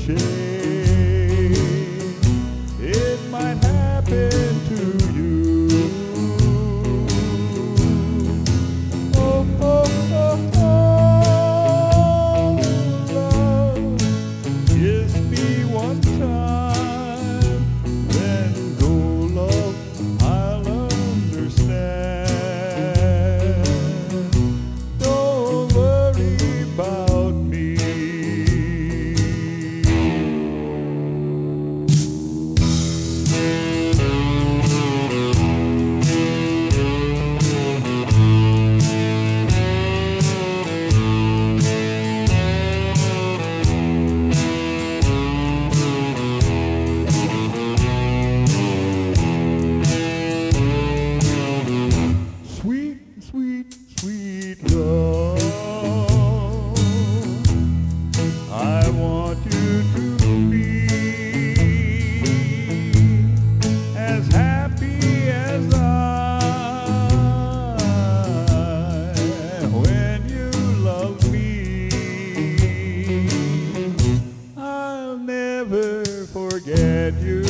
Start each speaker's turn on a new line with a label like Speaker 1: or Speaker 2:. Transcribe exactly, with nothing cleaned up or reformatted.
Speaker 1: shame. It might happen to you. Oh, oh, oh, oh, love, kiss me one time, then go, love, I'll understand. Don't worry about me. Sweet, sweet, sweet love, I want you to be as happy as I when you love me. I'll never forget you.